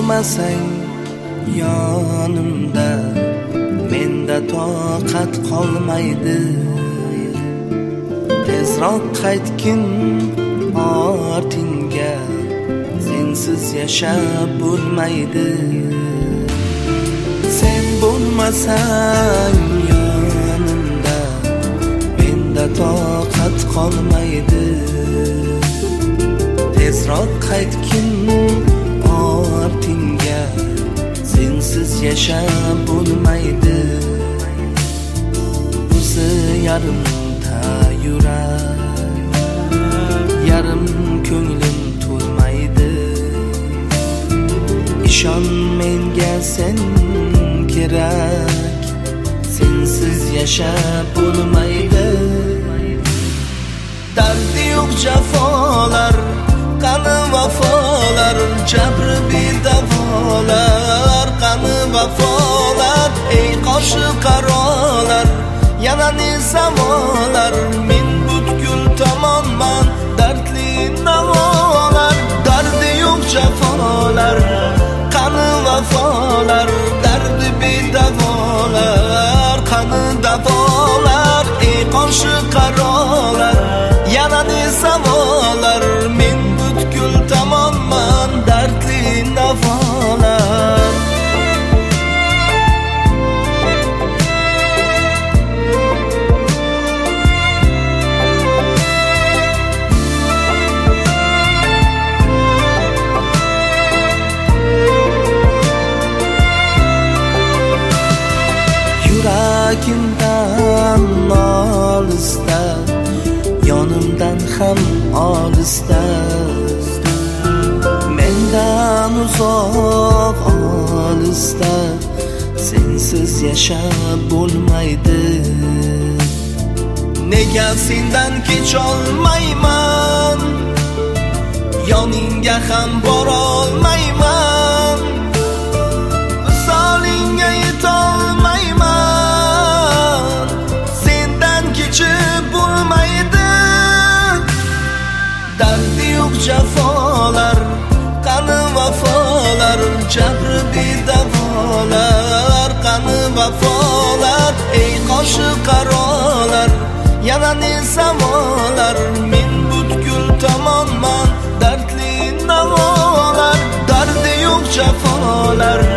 bo'lmasang yonimda, menda toqat qolmaydi. Tezroq qaytgin ortingga, sensiz yashab bo'lmaydi. Sen bo'lmasang yonimda, menda toqat qolmaydi. Tezroq qaytgin ortingga, sensiz yashab bo'lmaydi. O'zi yarimta yurak, yarim ko'nglim to'lmaydi. Ishon menga, sen kerak, sensiz yashab bo'lmaydi. Dardi yo'q jafolar, qani vafolar, jabri bedavolar, qani vafolar. Ey qoshi qarolar, yana ne zamonlar, men butkul tomonman, dardli navolar. Dardi yo'q jafolar, qani vafolar, dardi bedavolar, qani davolar. Ey qoshi qarolar, yana ne zamonlar, men butkul tomonman, dardli navolar. Yuragimdan olisda, yonimdan ham olisda, mendan uzoq olisda, sensiz yashab bo'lmaydi. Nega sendan kecholmayman, yoningga ham borolmayman, visolingga yetolmayman, sendan kechib bo'lmaydi. Dardi yo'q jafolar, qani vafolar, jabri bedavolar, qani vafolar. Ey qoshi qarolar, yana ne zamonlar, men butkul tomonman, dardli navolar. Dardi yo'q jafolar,